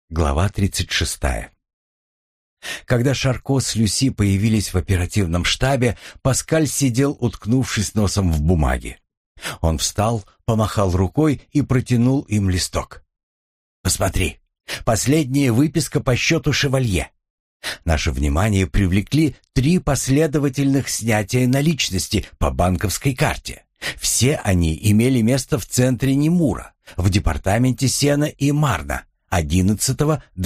Глава 36. Когда Шарко с Люси появились в оперативном штабе, Паскаль сидел, уткнувшись носом в бумаге. Он встал, помахал рукой и протянул им листок. «Посмотри, последняя выписка по счету Шевалье. Наше внимание привлекли 3 последовательных снятия наличности по банковской карте. Все они имели место в центре Немура, в департаменте Сена и Марна, 11,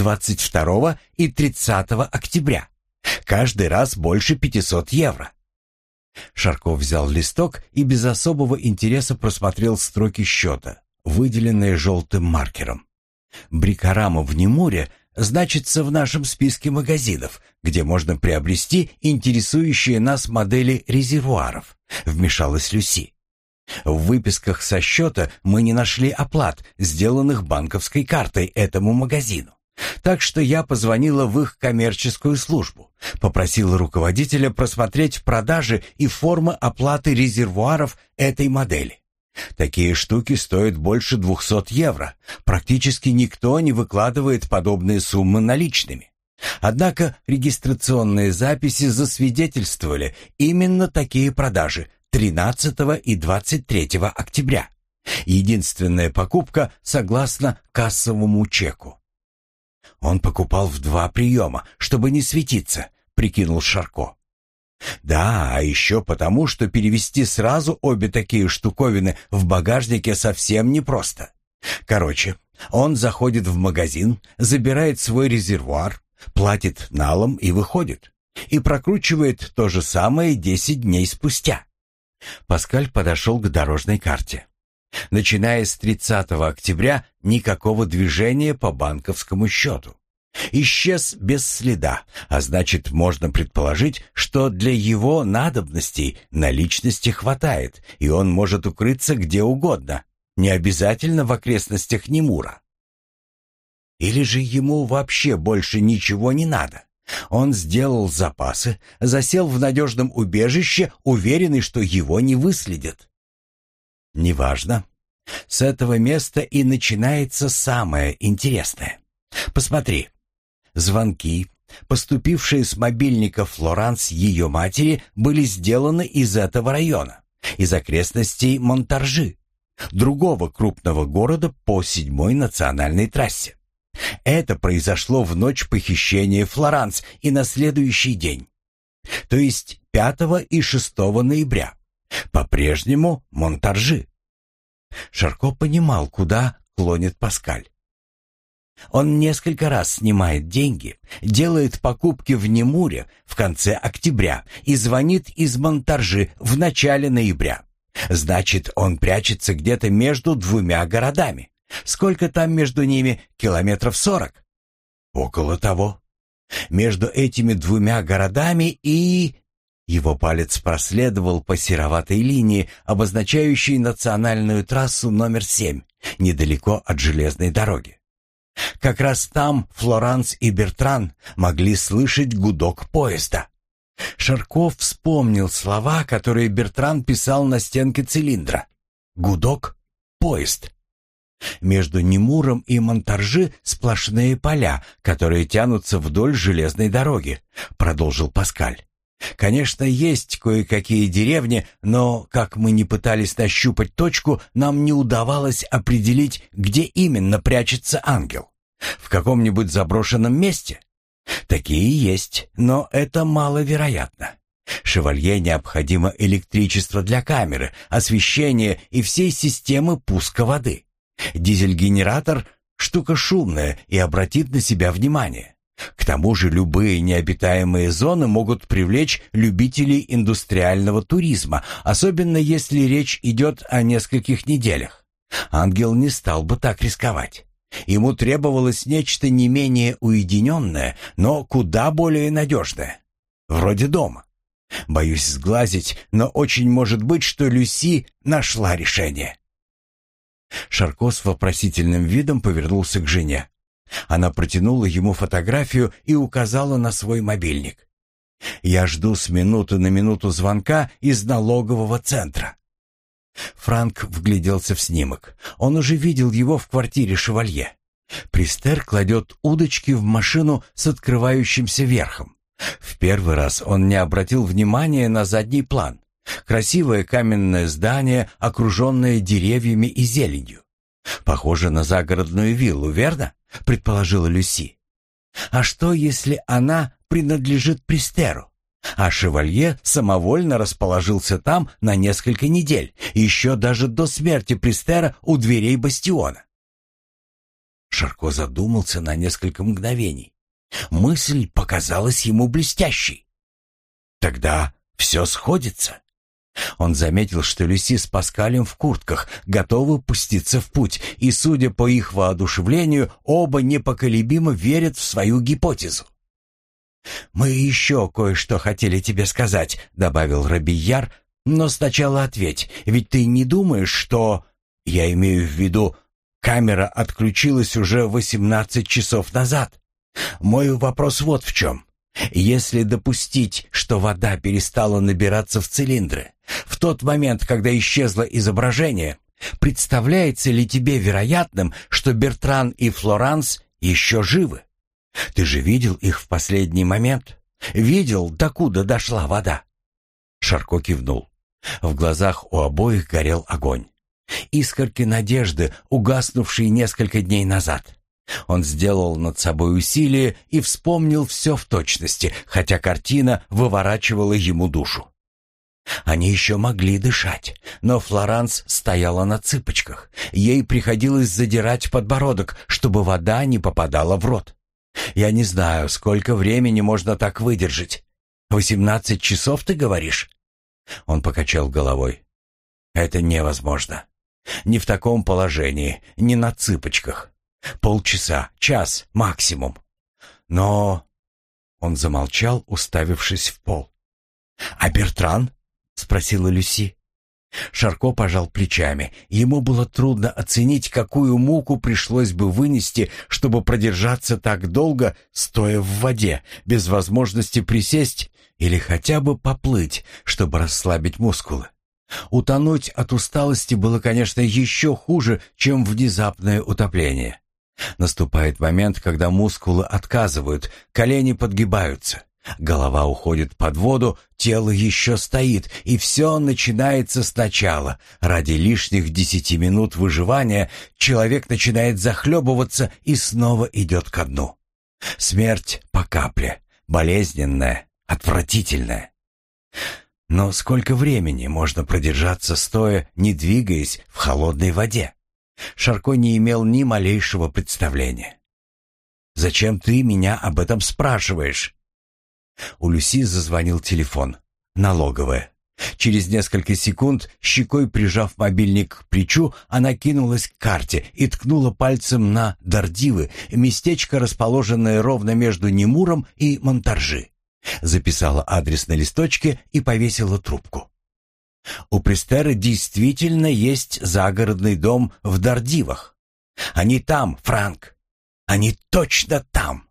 22 и 30 октября. Каждый раз больше 500 евро. Шарко взял листок и без особого интереса просмотрел строки счета, выделенные желтым маркером. Брикарама в Немуре значится в нашем списке магазинов, где можно приобрести интересующие нас модели резервуаров, вмешалась Люси. В выписках со счета мы не нашли оплат, сделанных банковской картой этому магазину. Так что я позвонила в их коммерческую службу, попросила руководителя просмотреть продажи и формы оплаты резервуаров этой модели. Такие штуки стоят больше 200 евро. Практически никто не выкладывает подобные суммы наличными. Однако регистрационные записи засвидетельствовали именно такие продажи 13 и 23 октября. Единственная покупка согласно кассовому чеку. Он покупал в 2 приема, чтобы не светиться, прикинул Шарко. Да, а еще потому, что перевести сразу обе такие штуковины в багажнике совсем непросто. Короче, он заходит в магазин, забирает свой резервуар, платит налом и выходит. И прокручивает то же самое 10 дней спустя. Паскаль подошел к дорожной карте. Начиная с 30 октября никакого движения по банковскому счету. Исчез без следа, а значит, можно предположить, что для его надобностей наличности хватает, и он может укрыться где угодно, не обязательно в окрестностях Немура. Или же ему вообще больше ничего не надо? Он сделал запасы, засел в надежном убежище, уверенный, что его не выследят. Неважно. С этого места и начинается самое интересное. Посмотри. Звонки, поступившие с мобильника Флоранс ее матери, были сделаны из этого района, из окрестностей Монтаржи, другого крупного города по 7-й национальной трассе. Это произошло в ночь похищения Флоранс и на следующий день, то есть 5 и 6 ноября. По-прежнему Монтаржи. Шарко понимал, куда клонит Паскаль. Он несколько раз снимает деньги, делает покупки в Немуре в конце октября и звонит из Монтаржи в начале ноября. Значит, он прячется где-то между 2 городами. Сколько там между ними? Километров 40? Около того. Между этими 2 городами и... Его палец проследовал по сероватой линии, обозначающей национальную трассу номер 7, недалеко от железной дороги. Как раз там Флоранс и Бертран могли слышать гудок поезда. Шарко вспомнил слова, которые Бертран писал на стенке цилиндра. Гудок, поезд. Между Немуром и Монтаржи сплошные поля, которые тянутся вдоль железной дороги, продолжил Паскаль. Конечно, есть кое-какие деревни, но, как мы ни пытались нащупать точку, нам не удавалось определить, где именно прячется ангел. В каком-нибудь заброшенном месте? Такие есть, но это маловероятно. Шевалье необходимо электричество для камеры, освещение и всей системы пуска воды. Дизель-генератор — штука шумная и обратит на себя внимание. К тому же любые необитаемые зоны могут привлечь любителей индустриального туризма, особенно если речь идет о нескольких неделях. Ангел не стал бы так рисковать. Ему требовалось нечто не менее уединенное, но куда более надежное. Вроде дома. Боюсь сглазить, но очень может быть, что Люси нашла решение. Шарко с вопросительным видом повернулся к жене. Она протянула ему фотографию и указала на свой мобильник. «Я жду с минуты на минуту звонка из налогового центра». Франк вгляделся в снимок. Он уже видел его в квартире Шевалье. Пристер кладет удочки в машину с открывающимся верхом. В первый раз он не обратил внимания на задний план. Красивое каменное здание, окруженное деревьями и зеленью. Похоже на загородную виллу, верно? Предположила Люси. А что, если она принадлежит Пристеру? А шевалье самовольно расположился там на несколько недель, еще даже до смерти Пристера у дверей бастиона. Шарко задумался на несколько мгновений. Мысль показалась ему блестящей. Тогда все сходится. Он заметил, что Люси с Паскалем в куртках готовы пуститься в путь, и, судя по их воодушевлению, оба непоколебимо верят в свою гипотезу. «Мы еще кое-что хотели тебе сказать», — добавил Робийяр, «но сначала ответь, ведь ты не думаешь, что...» «Я имею в виду, камера отключилась уже 18 часов назад. Мой вопрос вот в чем. Если допустить, что вода перестала набираться в цилиндры, в тот момент, когда исчезло изображение, представляется ли тебе вероятным, что Бертран и Флоранс еще живы? Ты же видел их в последний момент? Видел, докуда дошла вода?» Шарко кивнул. В глазах у обоих горел огонь. Искорки надежды, угаснувшие несколько дней назад. Он сделал над собой усилие и вспомнил все в точности, хотя картина выворачивала ему душу. Они еще могли дышать, но Флоранс стояла на цыпочках. Ей приходилось задирать подбородок, чтобы вода не попадала в рот. «Я не знаю, сколько времени можно так выдержать. 18 часов, ты говоришь?» Он покачал головой. «Это невозможно. Не в таком положении, не на цыпочках. Полчаса, час максимум. Но...» Он замолчал, уставившись в пол. «А Бертран?» — спросила Люси. Шарко пожал плечами. Ему было трудно оценить, какую муку пришлось бы вынести, чтобы продержаться так долго, стоя в воде, без возможности присесть или хотя бы поплыть, чтобы расслабить мускулы. Утонуть от усталости было, конечно, еще хуже, чем внезапное утопление. Наступает момент, когда мускулы отказывают, колени подгибаются. Голова уходит под воду, тело еще стоит, и все начинается сначала. Ради лишних 10 минут выживания человек начинает захлебываться и снова идет ко дну. Смерть по капле, болезненная, отвратительная. Но сколько времени можно продержаться стоя, не двигаясь в холодной воде? Шарко не имел ни малейшего представления. «Зачем ты меня об этом спрашиваешь?» У Люси зазвонил телефон. Налоговая. Через несколько секунд, щекой прижав мобильник к плечу, она кинулась к карте и ткнула пальцем на Дардивы, местечко, расположенное ровно между Немуром и Монтаржи. Записала адрес на листочке и повесила трубку. У Пристера действительно есть загородный дом в Дардивах. Они там, Франк. Они точно там.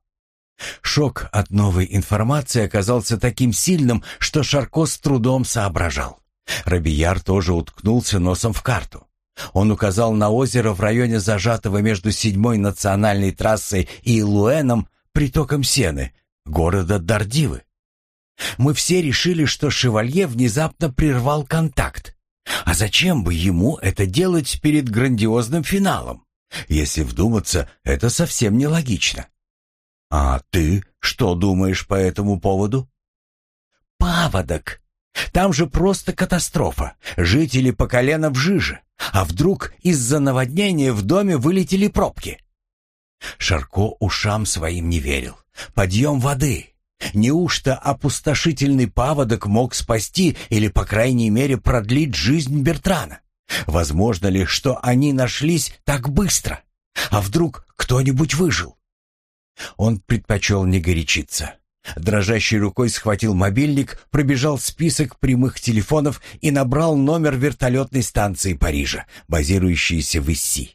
Шок от новой информации оказался таким сильным, что Шарко с трудом соображал. Робийяр тоже уткнулся носом в карту. Он указал на озеро в районе зажатого между 7-й национальной трассой и Луэном притоком Сены, города Дардивы. Мы все решили, что шевалье внезапно прервал контакт. А зачем бы ему это делать перед грандиозным финалом? Если вдуматься, это совсем нелогично. «А ты что думаешь по этому поводу?» «Паводок! Там же просто катастрофа. Жители по колено в жиже. А вдруг из-за наводнения в доме вылетели пробки?» Шарко ушам своим не верил. «Подъем воды! Неужто опустошительный паводок мог спасти или, по крайней мере, продлить жизнь Бертрана? Возможно ли, что они нашлись так быстро? А вдруг кто-нибудь выжил?» Он предпочел не горячиться. Дрожащей рукой схватил мобильник, пробежал список прямых телефонов и набрал номер вертолетной станции Парижа, базирующейся в Исси.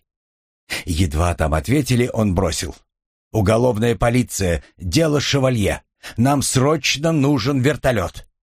Едва там ответили, он бросил: «Уголовная полиция, дело шевалье. Нам срочно нужен вертолет».